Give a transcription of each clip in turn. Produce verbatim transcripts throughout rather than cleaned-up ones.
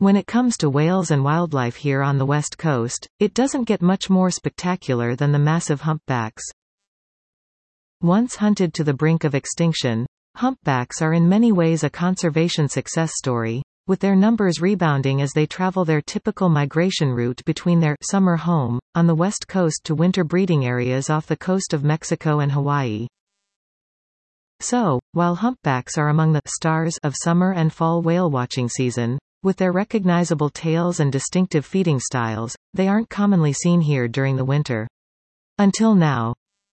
When it comes to whales and wildlife here on the west coast, it doesn't get much more spectacular than the massive humpbacks. Once hunted to the brink of extinction, humpbacks are in many ways a conservation success story, with their numbers rebounding as they travel their typical migration route between their summer home on the west coast to winter breeding areas off the coast of Mexico and Hawaii. So, while humpbacks are among the stars of summer and fall whale watching season, with their recognizable tails and distinctive feeding styles, they aren't commonly seen here during the winter. Until now.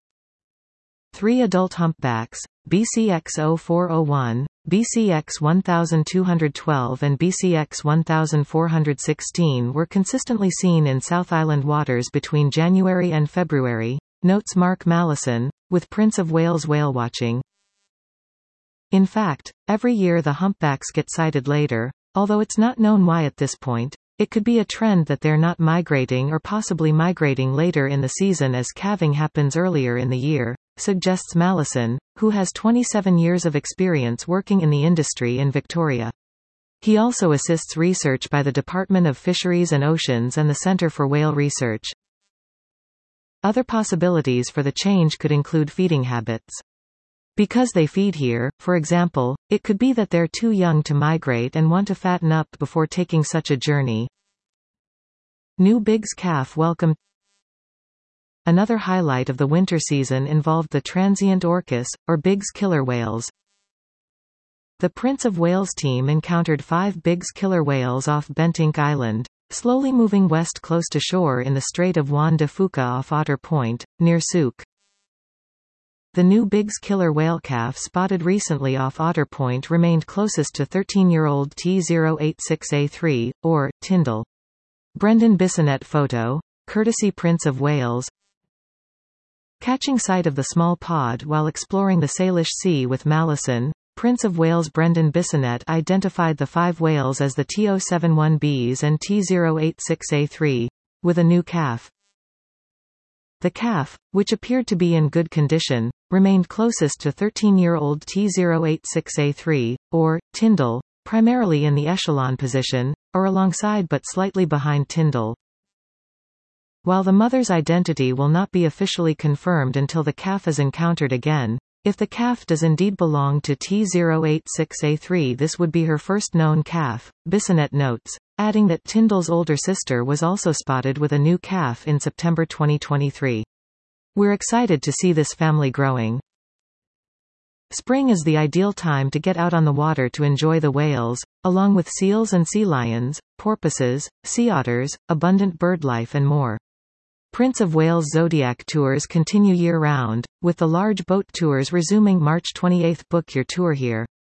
Three adult humpbacks, B C X zero four zero one, B C X one two one two and B C X one four one six, were consistently seen in South Island waters between January and February, notes Mark Mallison, with Prince of Wales whale watching. In fact, every year the humpbacks get sighted later, although it's not known why at this point. It could be a trend that they're not migrating or possibly migrating later in the season as calving happens earlier in the year, suggests Mallison, who has twenty-seven years of experience working in the industry in Victoria. He also assists research by the Department of Fisheries and Oceans and the Centre for Whale Research. Other possibilities for the change could include feeding habits. Because they feed here, for example, it could be that they're too young to migrate and want to fatten up before taking such a journey. New Biggs calf welcome. Another highlight of the winter season involved the transient orcas, or Biggs killer whales. The Prince of Wales team encountered five Biggs killer whales off Bentinck Island, slowly moving west close to shore in the Strait of Juan de Fuca off Otter Point, near Souk. The new Biggs killer whale calf spotted recently off Otter Point remained closest to thirteen-year-old T zero eight six A three, or Tyndall. Brendan Bissonette photo, courtesy Prince of Wales. Catching sight of the small pod while exploring the Salish Sea with Mallison, Prince of Wales Brendan Bissonette identified the five whales as the T zero seven one Bs and T zero eight six A three, with a new calf. The calf, which appeared to be in good condition, remained closest to thirteen-year-old T zero eight six A three, or Tyndall, primarily in the echelon position, or alongside but slightly behind Tyndall. While the mother's identity will not be officially confirmed until the calf is encountered again, if the calf does indeed belong to T zero eight six A three, this would be her first known calf, Bissonette notes, adding that Tyndall's older sister was also spotted with a new calf in September twenty twenty-three. We're excited to see this family growing. Spring is the ideal time to get out on the water to enjoy the whales, along with seals and sea lions, porpoises, sea otters, abundant bird life and more. Prince of Wales Zodiac tours continue year-round, with the large boat tours resuming March twenty-eighth. Book your tour here.